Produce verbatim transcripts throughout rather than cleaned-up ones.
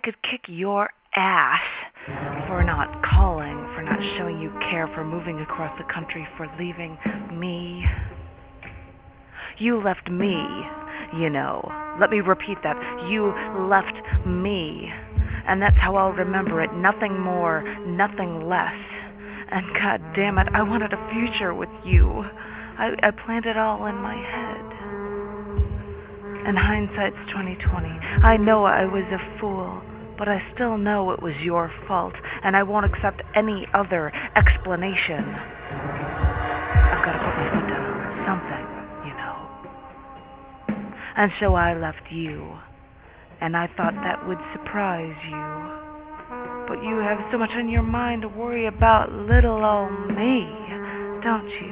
could kick your ass for not calling, for not showing you care, for moving across the country, for leaving me. You left me, you know. Let me repeat that. You left me. And that's how I'll remember it. Nothing more, nothing less. And god damn it, I wanted a future with you. I, I planned it all in my head. And hindsight's twenty twenty. I know I was a fool, but I still know it was your fault, and I won't accept any other explanation. I've got to put my foot down on something, you know. And so I left you, and I thought that would surprise you. But you have so much on your mind to worry about little old me, don't you?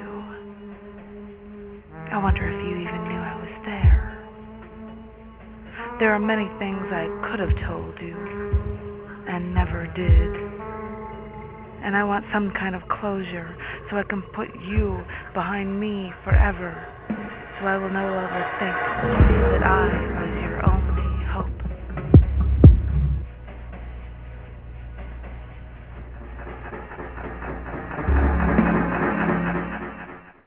I wonder if you even knew I was there. There are many things I could have told you, and never did. And I want some kind of closure, so I can put you behind me forever, so I will no longer think that I was